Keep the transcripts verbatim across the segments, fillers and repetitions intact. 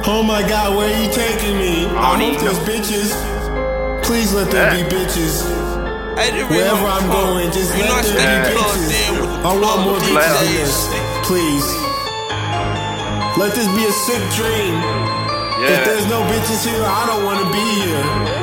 Oh my God, where you taking me? I, I hope there's bitches. Please let there yeah. be bitches. Wherever I'm going, just let there be bitches. I want more bitches than this. Please. Let this be a sick dream. Yeah. If there's no bitches here, I don't want to be here.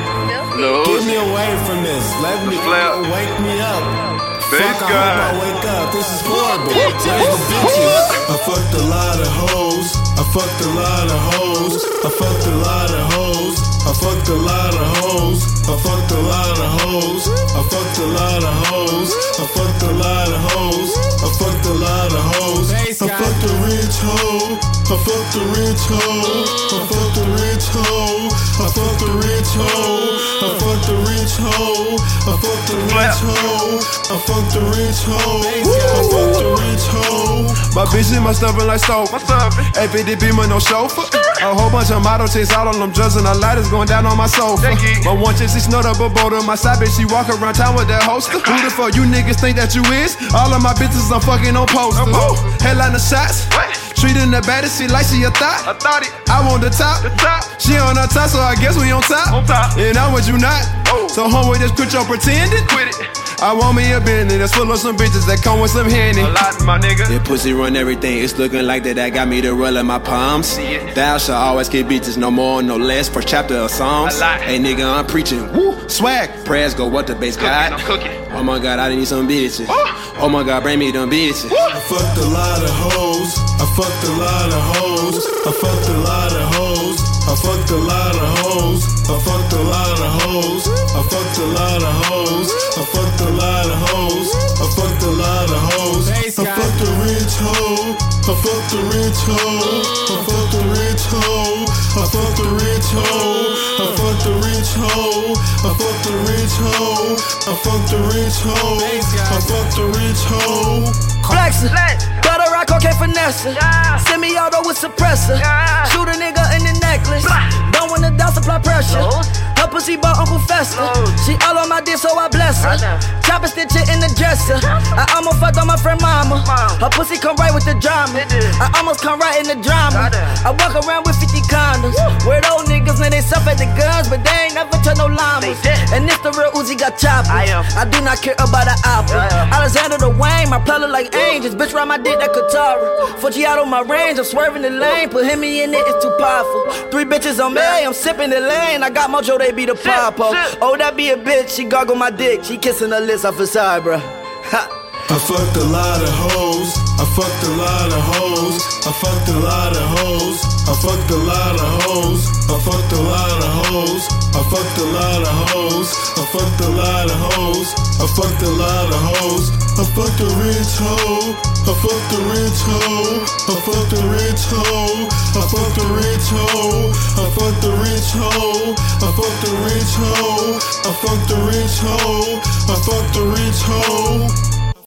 No. Get me away from this. Let me wake me up. Fuck, I hope I wake up. This is horrible. Where's the bitches? I fucked a lot of hoes. I fucked a lot of hoes. I fucked a lot of hoes. I fucked a lot of hoes. I fucked a lot of hoes. I fucked a lot of hoes. I fucked a lot of hoes. I fucked a lot of hoes. I fucked a rich hoe. I fucked a rich hoe. I fucked a rich hoe. I fucked a rich hoe. I fucked a rich hoe. I fucked a rich hoe. I fucked a rich hoe. I fucked a rich hoe. My bitch in my stuffin' like stove. A P D Beamer, no chauffeur. A whole bunch of model chicks out on them drugs and the lighters going down on my sofa. My one chick, she snort up a boulder. My side bitch, she walk around town with that holster. Who the fuck you niggas think that you is? All of my bitches I'm fucking on posters. Headline the shots. Treating the baddest, she like she a thought. I thought it. I want the top. The top. She on her top, so I guess we on top. On top. And I'm what you not. Oh. So homeboy, just quit your pretending. Quit it. I want me a business that's full of some bitches that come with some handy. A lot, my nigga. That pussy run everything. It's looking like that. That got me to roll in my palms. See it. Thou shall always get bitches, no more, no less. First chapter of Psalms. Hey nigga, I'm preaching. Woo, swag. Prayers go what the base God. I'm cooking. Oh my God, I need some bitches. Oh, oh my God, bring me them bitches. Woo. I fucked a lot of hoes. I fucked a lot of hoes. I fucked a lot of hoes. I fucked a lot of hoes. I fucked a lot of hoes. I fucked a lot of hoes. I fucked a lot of hoes. I fucked a lot of hoes. I fucked a rich hoe. I fucked a rich hoe. I fucked a rich hoe. I fucked a rich hoe. I fucked a rich hoe. I fucked a rich hoe. I fucked a rich hoe. I fucked a rich hoe. Flexin', better rock, okay, finesse. Send me auto with suppressor. Shoot a nigga in the necklace. Don't wanna down, supply pressure. Her pussy bought Uncle Fester. She all on my dick, so I bless her. Chopper stitch it in the dresser. I almost fucked on my friend mama. Her pussy come right with the drama. I almost come right in the drama. I walk around with fifty condoms. Where those niggas, man, they suck at the guns, but they ain't never turn no llamas. And this the real Uzi got choppers. I do not care about the opera. Alexander the Wayne, my plug look like angels. Bitch round my dick, that Katara. Fuji out on my range, I'm swerving the lane. Put him in it, it's too powerful. Three bitches on me, I'm sipping the lane. I got Mojo, they be the popo. Oh, that be a bitch, she gargle my dick. She kissing her lips, I feel sorry, bruh. I fucked a lot of hoes. I fucked a lot of hoes. I fucked a lot of hoes. I fucked a lot of hoes. I fucked a lot of hoes. I fucked a lot of hoes. I fucked a lot of hoes. I fucked a lot of hoes. I fucked a rich hoe. I fucked a rich hoe. I fucked a rich hoe. I fucked a rich hoe. I fucked a rich hoe. I fucked a rich hoe. I fucked a rich hoe. I fucked a rich hoe.